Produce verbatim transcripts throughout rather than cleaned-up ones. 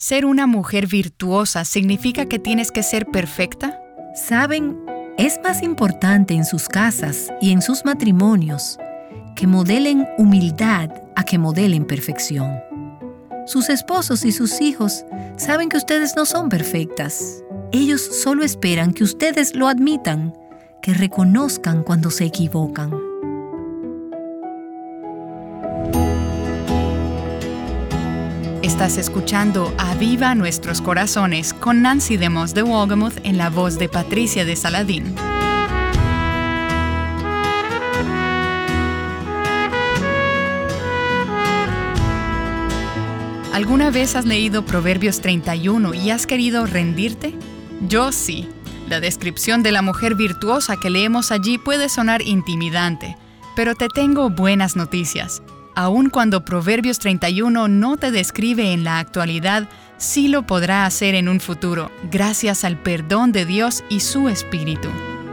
¿Ser una mujer virtuosa significa que tienes que ser perfecta? Saben, es más importante en sus casas y en sus matrimonios que modelen humildad a que modelen perfección. Sus esposos y sus hijos saben que ustedes no son perfectas. Ellos solo esperan que ustedes lo admitan, que reconozcan cuando se equivocan. Estás escuchando Aviva Nuestros Corazones con Nancy DeMoss de Wolgemuth en la voz de Patricia de Saladín. ¿Alguna vez has leído Proverbios treinta y uno y has querido rendirte? Yo sí. La descripción de la mujer virtuosa que leemos allí puede sonar intimidante, pero te tengo buenas noticias. Aun cuando Proverbios treinta y uno no te describe en la actualidad, sí lo podrá hacer en un futuro, gracias al perdón de Dios y su Espíritu.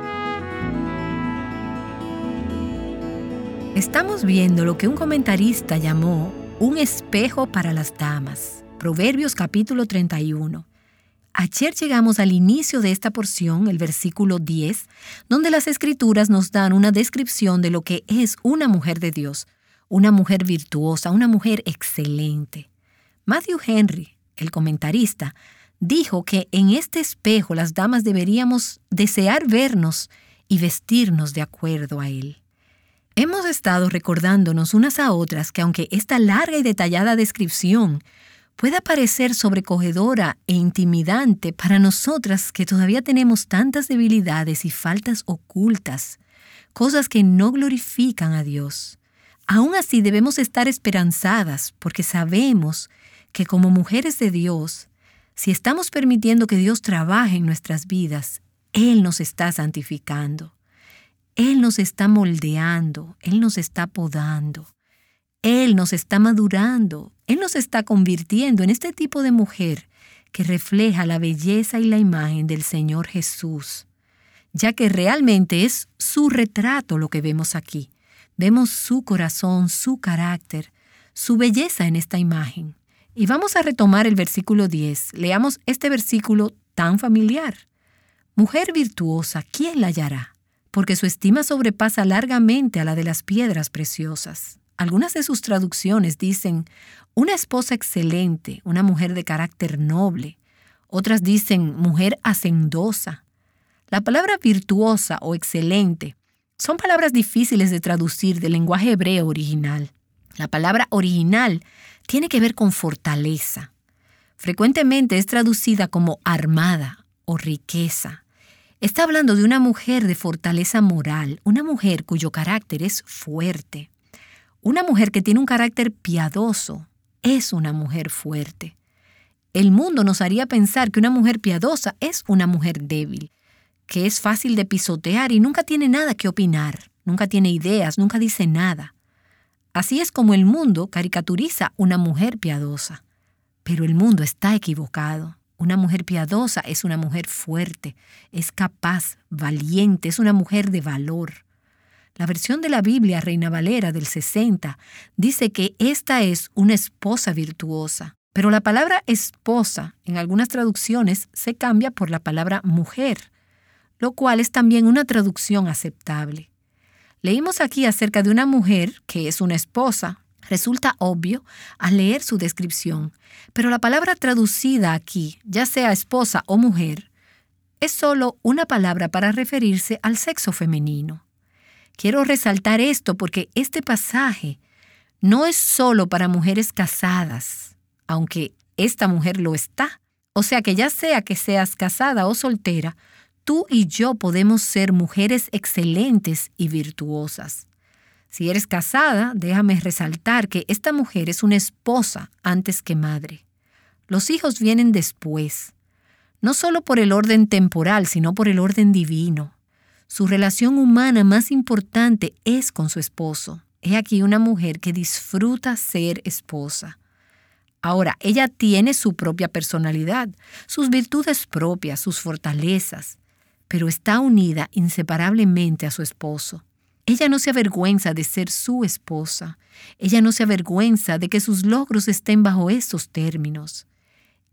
Estamos viendo lo que un comentarista llamó un espejo para las damas. Proverbios capítulo treinta y uno. Ayer llegamos al inicio de esta porción, el versículo diez, donde las Escrituras nos dan una descripción de lo que es una mujer de Dios, una mujer virtuosa, una mujer excelente. Matthew Henry, el comentarista, dijo que en este espejo las damas deberíamos desear vernos y vestirnos de acuerdo a él. Hemos estado recordándonos unas a otras que aunque esta larga y detallada descripción pueda parecer sobrecogedora e intimidante para nosotras que todavía tenemos tantas debilidades y faltas ocultas, cosas que no glorifican a Dios, aún así debemos estar esperanzadas porque sabemos que como mujeres de Dios, si estamos permitiendo que Dios trabaje en nuestras vidas, Él nos está santificando. Él nos está moldeando, Él nos está podando, Él nos está madurando, Él nos está convirtiendo en este tipo de mujer que refleja la belleza y la imagen del Señor Jesús, ya que realmente es su retrato lo que vemos aquí. Vemos su corazón, su carácter, su belleza en esta imagen. Y vamos a retomar el versículo diez. Leamos este versículo tan familiar. Mujer virtuosa, ¿quién la hallará? Porque su estima sobrepasa largamente a la de las piedras preciosas. Algunas de sus traducciones dicen, una esposa excelente, una mujer de carácter noble. Otras dicen, mujer hacendosa. La palabra virtuosa o excelente son palabras difíciles de traducir del lenguaje hebreo original. La palabra original tiene que ver con fortaleza. Frecuentemente es traducida como armada o riqueza. Está hablando de una mujer de fortaleza moral, una mujer cuyo carácter es fuerte. Una mujer que tiene un carácter piadoso es una mujer fuerte. El mundo nos haría pensar que una mujer piadosa es una mujer débil, que es fácil de pisotear y nunca tiene nada que opinar, nunca tiene ideas, nunca dice nada. Así es como el mundo caricaturiza una mujer piadosa. Pero el mundo está equivocado. Una mujer piadosa es una mujer fuerte, es capaz, valiente, es una mujer de valor. La versión de la Biblia Reina Valera del sesenta dice que esta es una esposa virtuosa, pero la palabra esposa en algunas traducciones se cambia por la palabra mujer, lo cual es también una traducción aceptable. Leímos aquí acerca de una mujer que es una esposa. Resulta obvio al leer su descripción, pero la palabra traducida aquí, ya sea esposa o mujer, es solo una palabra para referirse al sexo femenino. Quiero resaltar esto porque este pasaje no es solo para mujeres casadas, aunque esta mujer lo está. O sea que ya sea que seas casada o soltera, tú y yo podemos ser mujeres excelentes y virtuosas. Si eres casada, déjame resaltar que esta mujer es una esposa antes que madre. Los hijos vienen después, no solo por el orden temporal, sino por el orden divino. Su relación humana más importante es con su esposo. He aquí una mujer que disfruta ser esposa. Ahora, ella tiene su propia personalidad, sus virtudes propias, sus fortalezas, pero está unida inseparablemente a su esposo. Ella no se avergüenza de ser su esposa. Ella no se avergüenza de que sus logros estén bajo esos términos.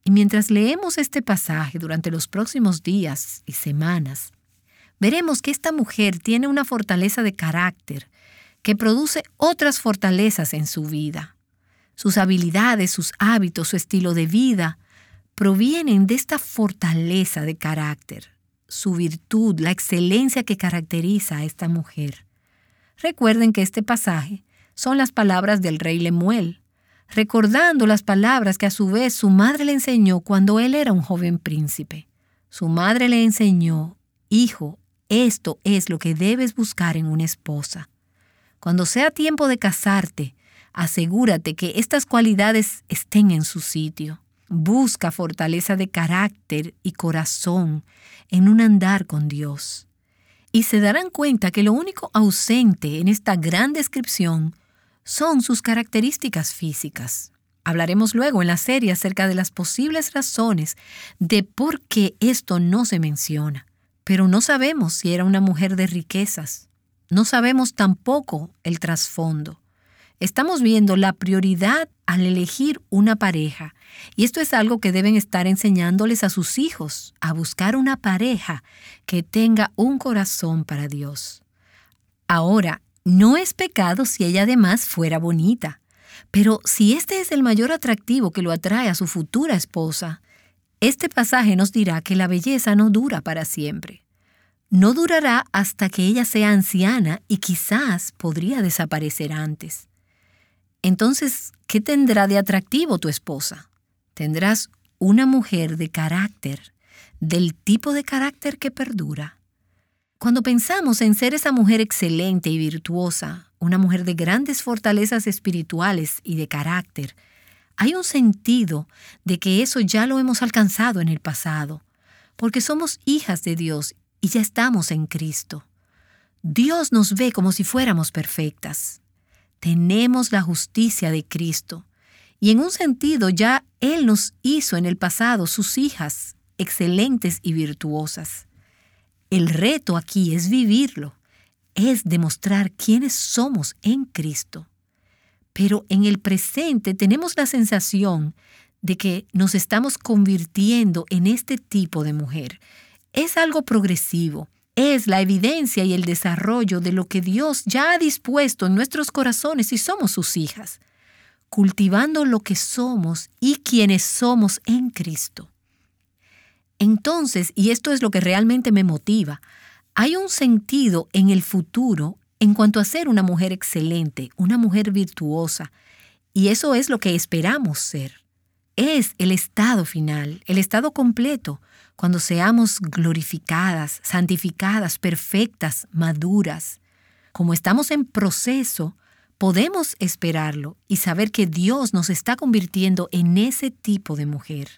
Y mientras leemos este pasaje durante los próximos días y semanas, veremos que esta mujer tiene una fortaleza de carácter que produce otras fortalezas en su vida. Sus habilidades, sus hábitos, su estilo de vida provienen de esta fortaleza de carácter, su virtud, la excelencia que caracteriza a esta mujer. Recuerden que este pasaje son las palabras del rey Lemuel, recordando las palabras que a su vez su madre le enseñó cuando él era un joven príncipe. Su madre le enseñó: hijo, esto es lo que debes buscar en una esposa. Cuando sea tiempo de casarte, asegúrate que estas cualidades estén en su sitio. Busca fortaleza de carácter y corazón en un andar con Dios. Y se darán cuenta que lo único ausente en esta gran descripción son sus características físicas. Hablaremos luego en la serie acerca de las posibles razones de por qué esto no se menciona. Pero no sabemos si era una mujer de riquezas. No sabemos tampoco el trasfondo. Estamos viendo la prioridad al elegir una pareja. Y esto es algo que deben estar enseñándoles a sus hijos, a buscar una pareja que tenga un corazón para Dios. Ahora, no es pecado si ella además fuera bonita. Pero si este es el mayor atractivo que lo atrae a su futura esposa, este pasaje nos dirá que la belleza no dura para siempre. No durará hasta que ella sea anciana y quizás podría desaparecer antes. Entonces, ¿qué tendrá de atractivo tu esposa? Tendrás una mujer de carácter, del tipo de carácter que perdura. Cuando pensamos en ser esa mujer excelente y virtuosa, una mujer de grandes fortalezas espirituales y de carácter, hay un sentido de que eso ya lo hemos alcanzado en el pasado, porque somos hijas de Dios y ya estamos en Cristo. Dios nos ve como si fuéramos perfectas. Tenemos la justicia de Cristo y en un sentido ya Él nos hizo en el pasado sus hijas, excelentes y virtuosas. El reto aquí es vivirlo, es demostrar quiénes somos en Cristo. Pero en el presente tenemos la sensación de que nos estamos convirtiendo en este tipo de mujer. Es algo progresivo. Es la evidencia y el desarrollo de lo que Dios ya ha dispuesto en nuestros corazones si somos sus hijas, cultivando lo que somos y quienes somos en Cristo. Entonces, y esto es lo que realmente me motiva, hay un sentido en el futuro en cuanto a ser una mujer excelente, una mujer virtuosa, y eso es lo que esperamos ser. Es el estado final, el estado completo, cuando seamos glorificadas, santificadas, perfectas, maduras. Como estamos en proceso, podemos esperarlo y saber que Dios nos está convirtiendo en ese tipo de mujer.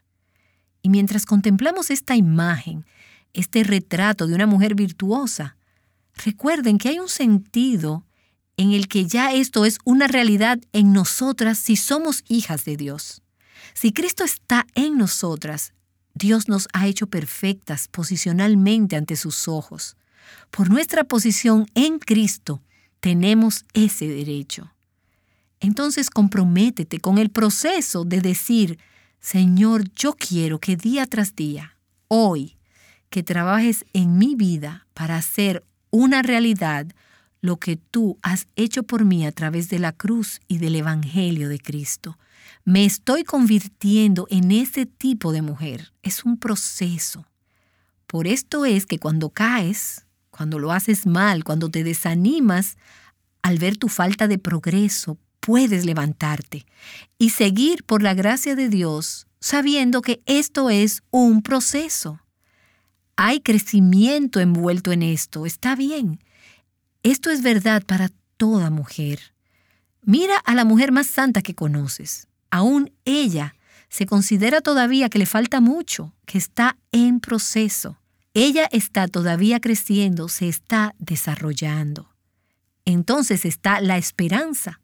Y mientras contemplamos esta imagen, este retrato de una mujer virtuosa, recuerden que hay un sentido en el que ya esto es una realidad en nosotras si somos hijas de Dios. Si Cristo está en nosotras, Dios nos ha hecho perfectas posicionalmente ante sus ojos. Por nuestra posición en Cristo, tenemos ese derecho. Entonces comprométete con el proceso de decir: Señor, yo quiero que día tras día, hoy, que trabajes en mi vida para hacer una realidad lo que tú has hecho por mí a través de la cruz y del Evangelio de Cristo. Me estoy convirtiendo en ese tipo de mujer. Es un proceso. Por esto es que cuando caes, cuando lo haces mal, cuando te desanimas, al ver tu falta de progreso, puedes levantarte y seguir por la gracia de Dios, sabiendo que esto es un proceso. Hay crecimiento envuelto en esto. Está bien. Esto es verdad para toda mujer. Mira a la mujer más santa que conoces. Aún ella se considera todavía que le falta mucho, que está en proceso. Ella está todavía creciendo, se está desarrollando. Entonces está la esperanza.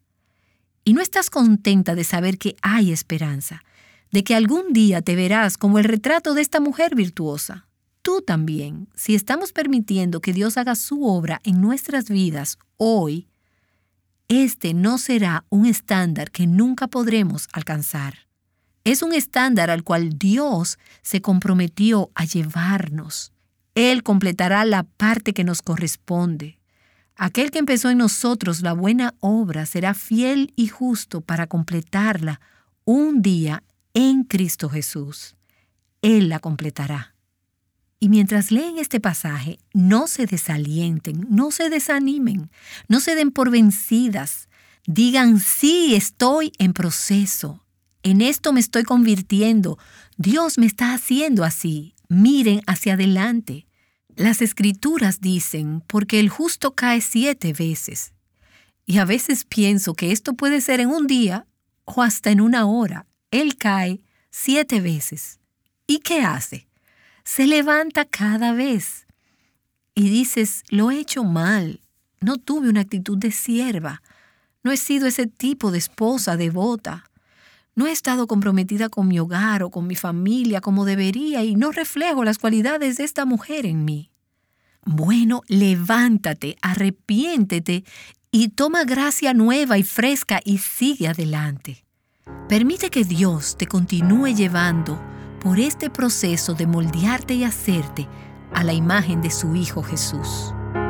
Y no estás contenta de saber que hay esperanza, de que algún día te verás como el retrato de esta mujer virtuosa. Tú también, si estamos permitiendo que Dios haga su obra en nuestras vidas hoy, este no será un estándar que nunca podremos alcanzar. Es un estándar al cual Dios se comprometió a llevarnos. Él completará la parte que nos corresponde. Aquel que empezó en nosotros la buena obra será fiel y justo para completarla un día en Cristo Jesús. Él la completará. Y mientras leen este pasaje, no se desalienten, no se desanimen, no se den por vencidas. Digan, sí, estoy en proceso. En esto me estoy convirtiendo. Dios me está haciendo así. Miren hacia adelante. Las Escrituras dicen, porque el justo cae siete veces. Y a veces pienso que esto puede ser en un día o hasta en una hora. Él cae siete veces. ¿Y qué hace? Se levanta cada vez. Y dices, lo he hecho mal. No tuve una actitud de sierva. No he sido ese tipo de esposa devota. No he estado comprometida con mi hogar o con mi familia como debería y no reflejo las cualidades de esta mujer en mí. Bueno, levántate, arrepiéntete y toma gracia nueva y fresca y sigue adelante. Permite que Dios te continúe llevando por este proceso de moldearte y hacerte a la imagen de su Hijo Jesús.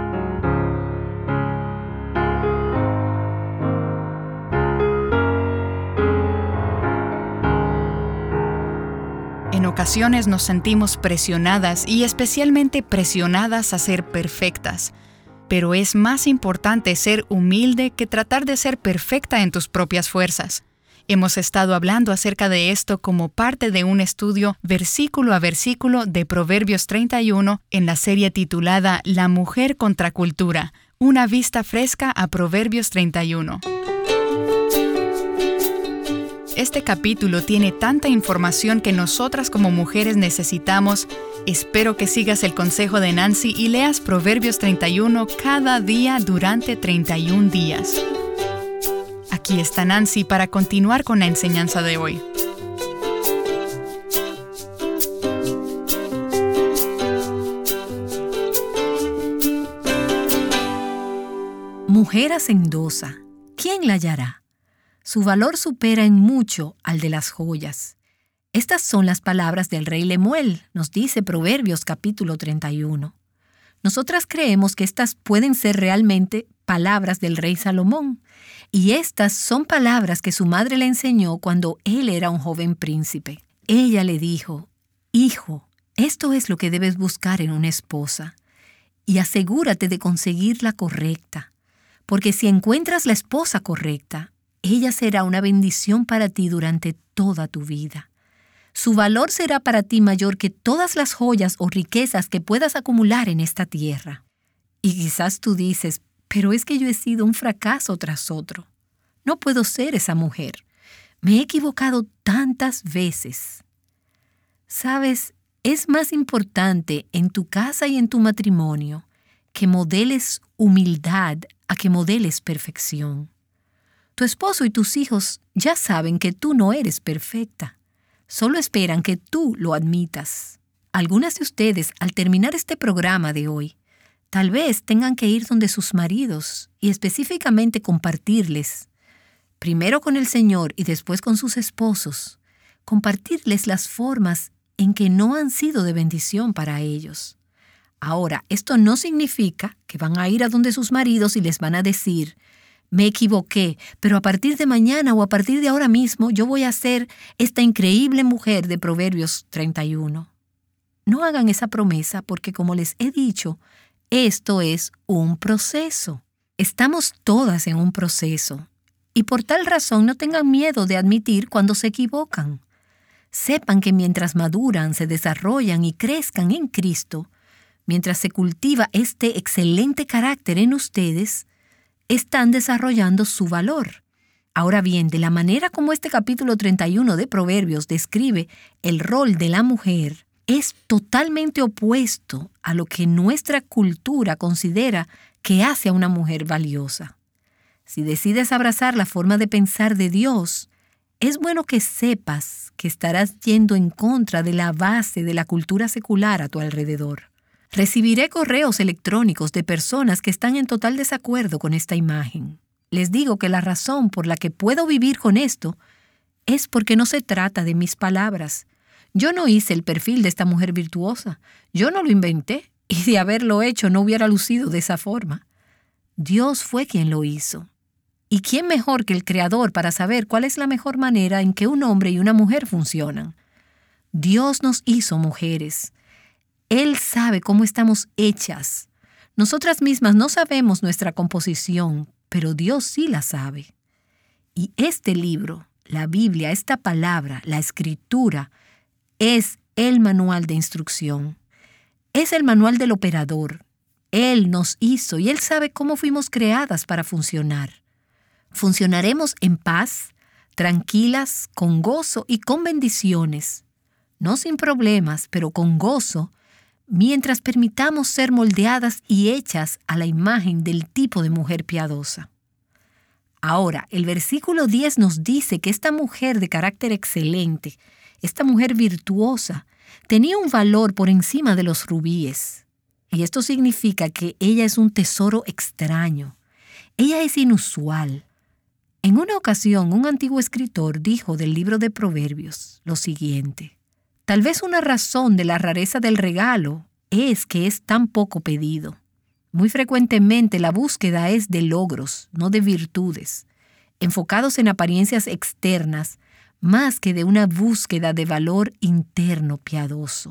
En ocasiones nos sentimos presionadas y especialmente presionadas a ser perfectas. Pero es más importante ser humilde que tratar de ser perfecta en tus propias fuerzas. Hemos estado hablando acerca de esto como parte de un estudio versículo a versículo de Proverbios treinta y uno en la serie titulada La mujer contra cultura, una vista fresca a Proverbios treinta y uno. Este capítulo tiene tanta información que nosotras como mujeres necesitamos. Espero que sigas el consejo de Nancy y leas Proverbios treinta y uno cada día durante treinta y un días. Aquí está Nancy para continuar con la enseñanza de hoy. Mujer hacendosa, ¿quién la hallará? Su valor supera en mucho al de las joyas. Estas son las palabras del rey Lemuel, nos dice Proverbios capítulo treinta y uno. Nosotras creemos que estas pueden ser realmente palabras del rey Salomón, y estas son palabras que su madre le enseñó cuando él era un joven príncipe. Ella le dijo, «Hijo, esto es lo que debes buscar en una esposa, y asegúrate de conseguir la correcta, porque si encuentras la esposa correcta, ella será una bendición para ti durante toda tu vida. Su valor será para ti mayor que todas las joyas o riquezas que puedas acumular en esta tierra». Y quizás tú dices, pero es que yo he sido un fracaso tras otro. No puedo ser esa mujer. Me he equivocado tantas veces. Sabes, es más importante en tu casa y en tu matrimonio que modeles humildad a que modeles perfección. Tu esposo y tus hijos ya saben que tú no eres perfecta. Solo esperan que tú lo admitas. Algunas de ustedes, al terminar este programa de hoy, tal vez tengan que ir donde sus maridos y específicamente compartirles, primero con el Señor y después con sus esposos, compartirles las formas en que no han sido de bendición para ellos. Ahora, esto no significa que van a ir a donde sus maridos y les van a decir, me equivoqué, pero a partir de mañana o a partir de ahora mismo yo voy a ser esta increíble mujer de Proverbios treinta y uno. No hagan esa promesa porque, como les he dicho, esto es un proceso. Estamos todas en un proceso y por tal razón no tengan miedo de admitir cuando se equivocan. Sepan que mientras maduran, se desarrollan y crezcan en Cristo, mientras se cultiva este excelente carácter en ustedes, están desarrollando su valor. Ahora bien, de la manera como este capítulo treinta y uno de Proverbios describe el rol de la mujer, es totalmente opuesto a lo que nuestra cultura considera que hace a una mujer valiosa. Si decides abrazar la forma de pensar de Dios, es bueno que sepas que estarás yendo en contra de la base de la cultura secular a tu alrededor. Recibiré correos electrónicos de personas que están en total desacuerdo con esta imagen. Les digo que la razón por la que puedo vivir con esto es porque no se trata de mis palabras. Yo no hice el perfil de esta mujer virtuosa. Yo no lo inventé, y de haberlo hecho no hubiera lucido de esa forma. Dios fue quien lo hizo. ¿Y quién mejor que el Creador para saber cuál es la mejor manera en que un hombre y una mujer funcionan? Dios nos hizo mujeres. Él sabe cómo estamos hechas. Nosotras mismas no sabemos nuestra composición, pero Dios sí la sabe. Y este libro, la Biblia, esta palabra, la Escritura, es el manual de instrucción. Es el manual del operador. Él nos hizo y Él sabe cómo fuimos creadas para funcionar. Funcionaremos en paz, tranquilas, con gozo y con bendiciones. No sin problemas, pero con gozo, mientras permitamos ser moldeadas y hechas a la imagen del tipo de mujer piadosa. Ahora, el versículo diez nos dice que esta mujer de carácter excelente, esta mujer virtuosa, tenía un valor por encima de los rubíes. Y esto significa que ella es un tesoro extraño. Ella es inusual. En una ocasión, un antiguo escritor dijo del libro de Proverbios lo siguiente: tal vez una razón de la rareza del regalo es que es tan poco pedido. Muy frecuentemente la búsqueda es de logros, no de virtudes, enfocados en apariencias externas, más que de una búsqueda de valor interno piadoso.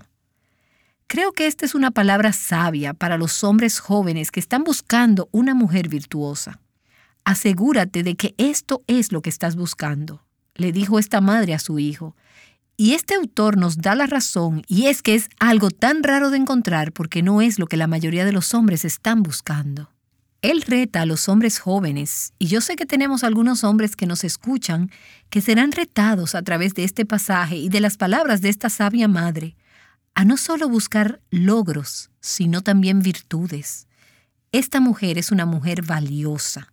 Creo que esta es una palabra sabia para los hombres jóvenes que están buscando una mujer virtuosa. Asegúrate de que esto es lo que estás buscando, le dijo esta madre a su hijo. Y este autor nos da la razón, y es que es algo tan raro de encontrar porque no es lo que la mayoría de los hombres están buscando. Él reta a los hombres jóvenes, y yo sé que tenemos algunos hombres que nos escuchan que serán retados a través de este pasaje y de las palabras de esta sabia madre, a no solo buscar logros, sino también virtudes. Esta mujer es una mujer valiosa.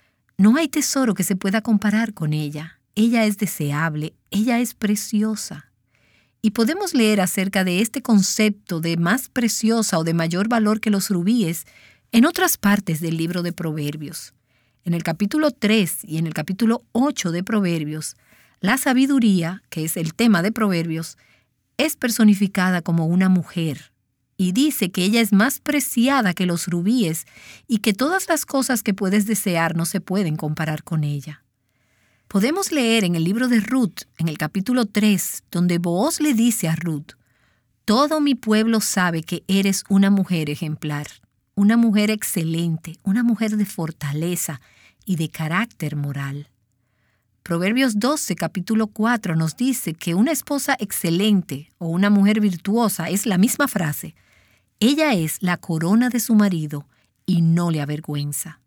No hay tesoro que se pueda comparar con ella. Ella es deseable, ella es preciosa. Y podemos leer acerca de este concepto de más preciosa o de mayor valor que los rubíes en otras partes del libro de Proverbios. En el capítulo tres y en el capítulo ocho de Proverbios, la sabiduría, que es el tema de Proverbios, es personificada como una mujer. Y dice que ella es más preciada que los rubíes y que todas las cosas que puedes desear no se pueden comparar con ella. Podemos leer en el libro de Ruth, en el capítulo tres, donde Booz le dice a Ruth: todo mi pueblo sabe que eres una mujer ejemplar, una mujer excelente, una mujer de fortaleza y de carácter moral. Proverbios doce, capítulo cuatro, nos dice que una esposa excelente o una mujer virtuosa es la misma frase. Ella es la corona de su marido y no le avergüenza.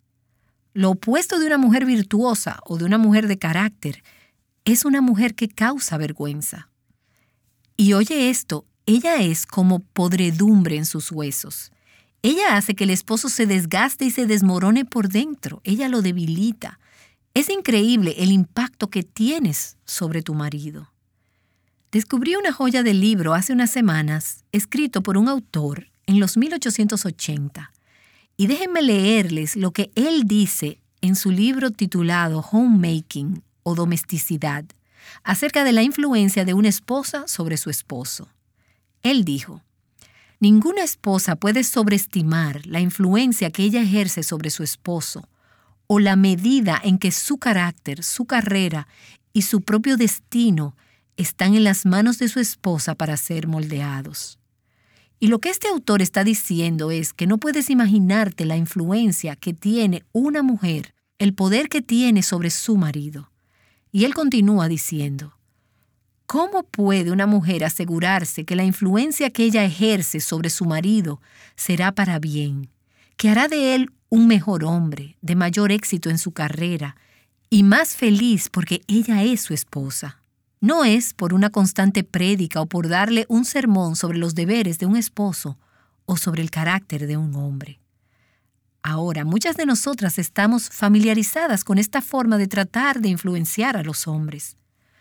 Lo opuesto de una mujer virtuosa o de una mujer de carácter es una mujer que causa vergüenza. Y oye esto, ella es como podredumbre en sus huesos. Ella hace que el esposo se desgaste y se desmorone por dentro. Ella lo debilita. Es increíble el impacto que tienes sobre tu marido. Descubrí una joya del libro hace unas semanas, escrito por un autor en los mil ochocientos ochenta. Y déjenme leerles lo que él dice en su libro titulado Homemaking o Domesticidad, acerca de la influencia de una esposa sobre su esposo. Él dijo: ninguna esposa puede sobreestimar la influencia que ella ejerce sobre su esposo o la medida en que su carácter, su carrera y su propio destino están en las manos de su esposa para ser moldeados. Y lo que este autor está diciendo es que no puedes imaginarte la influencia que tiene una mujer, el poder que tiene sobre su marido. Y él continúa diciendo: ¿cómo puede una mujer asegurarse que la influencia que ella ejerce sobre su marido será para bien, que hará de él un mejor hombre, de mayor éxito en su carrera y más feliz porque ella es su esposa? No es por una constante prédica o por darle un sermón sobre los deberes de un esposo o sobre el carácter de un hombre. Ahora, muchas de nosotras estamos familiarizadas con esta forma de tratar de influenciar a los hombres.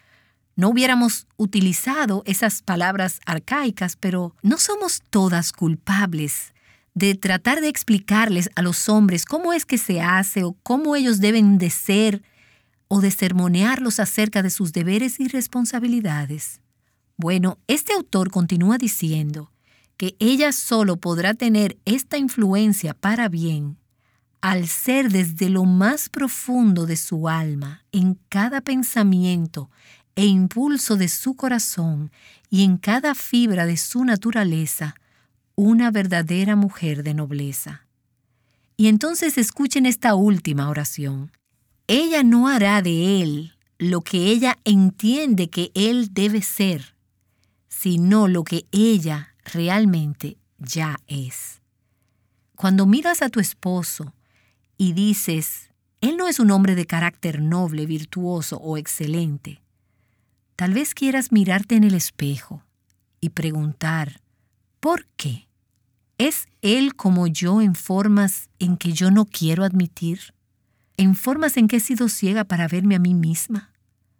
No hubiéramos utilizado esas palabras arcaicas, pero no somos todas culpables de tratar de explicarles a los hombres cómo es que se hace o cómo ellos deben de ser o de sermonearlos acerca de sus deberes y responsabilidades. Bueno, este autor continúa diciendo que ella solo podrá tener esta influencia para bien al ser desde lo más profundo de su alma, en cada pensamiento e impulso de su corazón y en cada fibra de su naturaleza, una verdadera mujer de nobleza. Y entonces escuchen esta última oración. Ella no hará de él lo que ella entiende que él debe ser, sino lo que ella realmente ya es. Cuando miras a tu esposo y dices, él no es un hombre de carácter noble, virtuoso o excelente, tal vez quieras mirarte en el espejo y preguntar, ¿por qué? ¿Es él como yo en formas en que yo no quiero admitir? ¿En formas en que he sido ciega para verme a mí misma?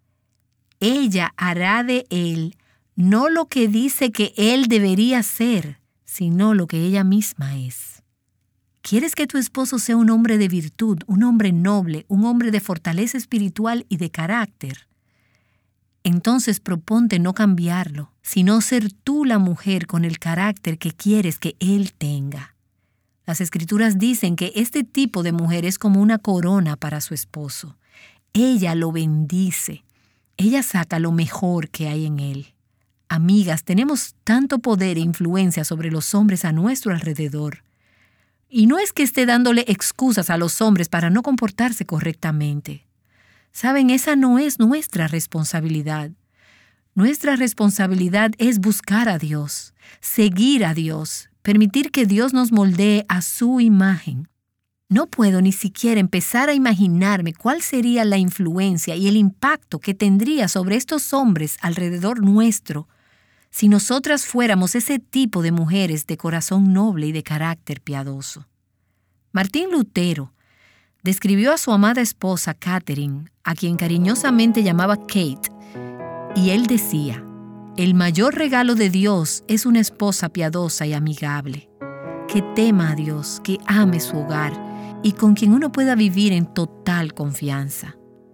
Ella hará de él no lo que dice que él debería ser, sino lo que ella misma es. ¿Quieres que tu esposo sea un hombre de virtud, un hombre noble, un hombre de fortaleza espiritual y de carácter? Entonces proponte no cambiarlo, sino ser tú la mujer con el carácter que quieres que él tenga. Las Escrituras dicen que este tipo de mujer es como una corona para su esposo. Ella lo bendice. Ella saca lo mejor que hay en él. Amigas, tenemos tanto poder e influencia sobre los hombres a nuestro alrededor. Y no es que esté dándole excusas a los hombres para no comportarse correctamente. Saben, esa no es nuestra responsabilidad. Nuestra responsabilidad es buscar a Dios, seguir a Dios, permitir que Dios nos moldee a su imagen. No puedo ni siquiera empezar a imaginarme cuál sería la influencia y el impacto que tendría sobre estos hombres alrededor nuestro si nosotras fuéramos ese tipo de mujeres de corazón noble y de carácter piadoso. Martín Lutero describió a su amada esposa Catherine, a quien cariñosamente llamaba Kate, y él decía, el mayor regalo de Dios es una esposa piadosa y amigable, que tema a Dios, que ame su hogar y con quien uno pueda vivir en total confianza.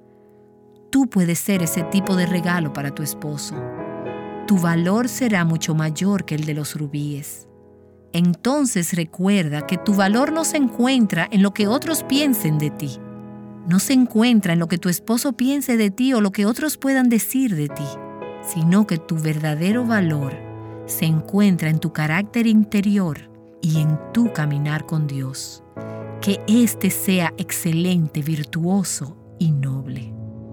Tú puedes ser ese tipo de regalo para tu esposo. Tu valor será mucho mayor que el de los rubíes. Entonces recuerda que tu valor no se encuentra en lo que otros piensen de ti. No se encuentra en lo que tu esposo piense de ti o lo que otros puedan decir de ti, sino que tu verdadero valor se encuentra en tu carácter interior y en tu caminar con Dios. Que éste sea excelente, virtuoso y noble.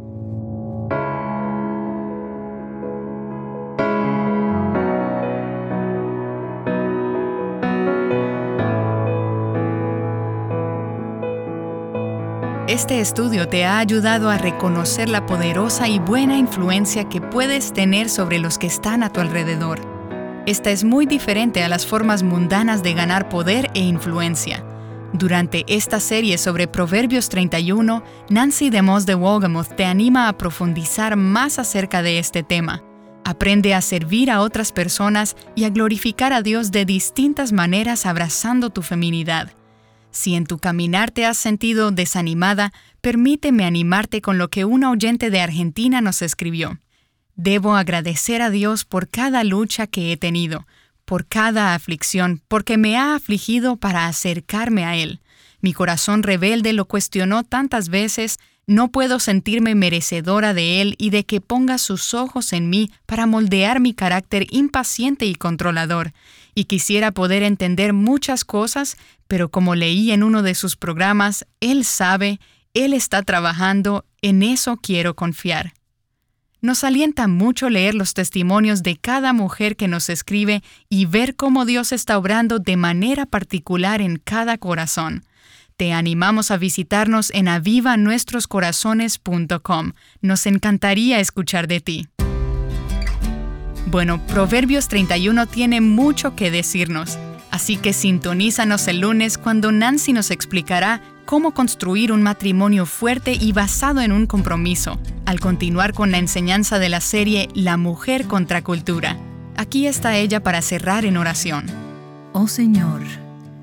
Este estudio te ha ayudado a reconocer la poderosa y buena influencia que puedes tener sobre los que están a tu alrededor. Esta es muy diferente a las formas mundanas de ganar poder e influencia. Durante esta serie sobre Proverbios treinta y uno, Nancy DeMoss de Wolgemuth te anima a profundizar más acerca de este tema. Aprende a servir a otras personas y a glorificar a Dios de distintas maneras abrazando tu feminidad. Si en tu caminar te has sentido desanimada, permíteme animarte con lo que una oyente de Argentina nos escribió. Debo agradecer a Dios por cada lucha que he tenido, por cada aflicción, porque me ha afligido para acercarme a Él. Mi corazón rebelde lo cuestionó tantas veces, no puedo sentirme merecedora de Él y de que ponga sus ojos en mí para moldear mi carácter impaciente y controlador. Y quisiera poder entender muchas cosas, pero como leí en uno de sus programas, Él sabe, Él está trabajando, en eso quiero confiar. Nos alienta mucho leer los testimonios de cada mujer que nos escribe y ver cómo Dios está obrando de manera particular en cada corazón. Te animamos a visitarnos en aviva nuestros corazones punto com. Nos encantaría escuchar de ti. Bueno, Proverbios treinta y uno tiene mucho que decirnos, así que sintonízanos el lunes cuando Nancy nos explicará cómo construir un matrimonio fuerte y basado en un compromiso, al continuar con la enseñanza de la serie La Mujer contra Cultura. Aquí está ella para cerrar en oración. Oh Señor,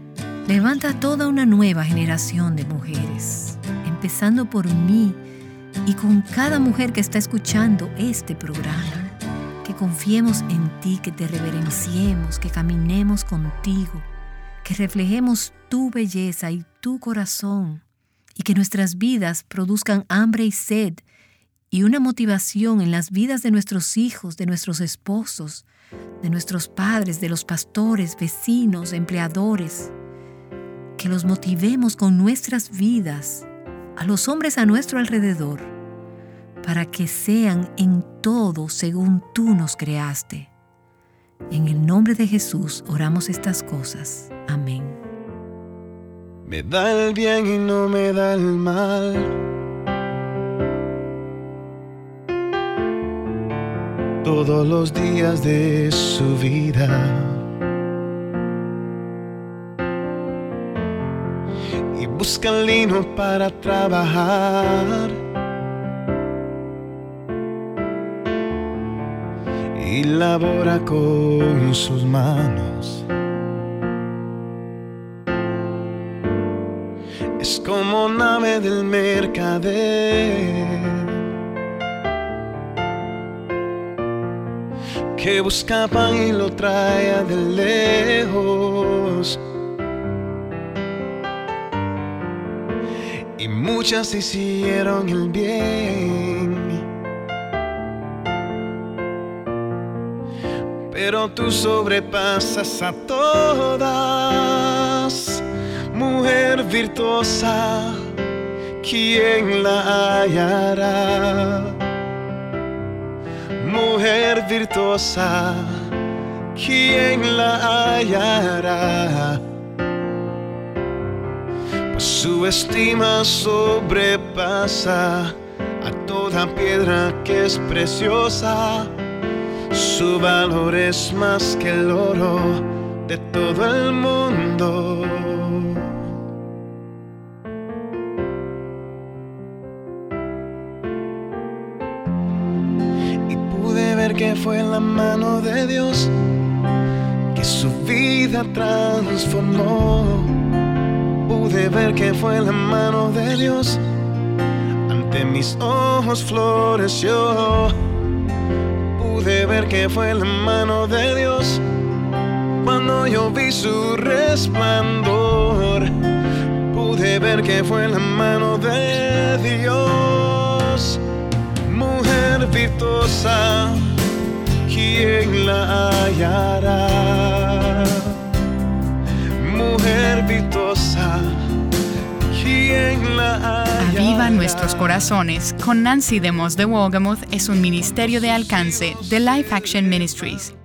levanta toda una nueva generación de mujeres, empezando por mí, y con cada mujer que está escuchando este programa. Que confiemos en ti, que te reverenciemos, que caminemos contigo, que reflejemos tu belleza y tu corazón, y que nuestras vidas produzcan hambre y sed y una motivación en las vidas de nuestros hijos, de nuestros esposos, de nuestros padres, de los pastores, vecinos, empleadores. Que los motivemos con nuestras vidas a los hombres a nuestro alrededor, para que sean en todo según tú nos creaste. En el nombre de Jesús oramos estas cosas. Amén. Me da el bien y no me da el mal. Todos los días de su vida. Y busca lino para trabajar. Y labora con sus manos. Es como nave del mercader que busca pan y lo trae de lejos. Y muchas hicieron el bien, pero tú sobrepasas a todas. Mujer virtuosa, ¿quién la hallará? Mujer virtuosa, ¿quién la hallará? Pues su estima sobrepasa a toda piedra que es preciosa. Su valor es más que el oro de todo el mundo. Y pude ver que fue la mano de Dios que su vida transformó. Pude ver que fue la mano de Dios, ante mis ojos floreció. Pude ver que fue la mano de Dios cuando yo vi su resplandor. Pude ver que fue la mano de Dios. Mujer virtuosa, ¿quién la hallará? Mujer virtuosa, ¿quién la hallará? Aviva Nuestros Corazones con Nancy DeMoss de Wolgemuth es un ministerio de alcance de Life Action Ministries.